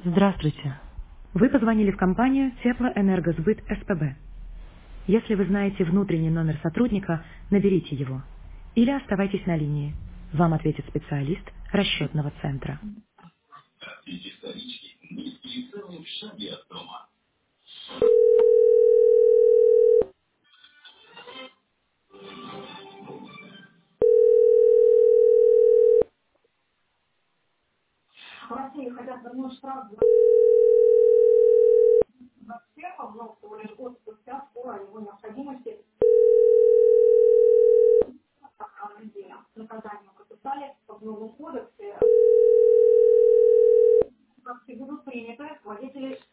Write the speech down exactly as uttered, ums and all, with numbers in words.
Здравствуйте. Вы позвонили в компанию Теплоэнергосбыт СПБ. Если вы знаете внутренний номер сотрудника, наберите его. Или оставайтесь на линии. Вам ответит специалист расчетного центра. В России хотят вернуть штраф за всех, но лишь год спустя скоро о его необходимости отдельно. Наказание подписали в новом кодексе. Как будут приняты водители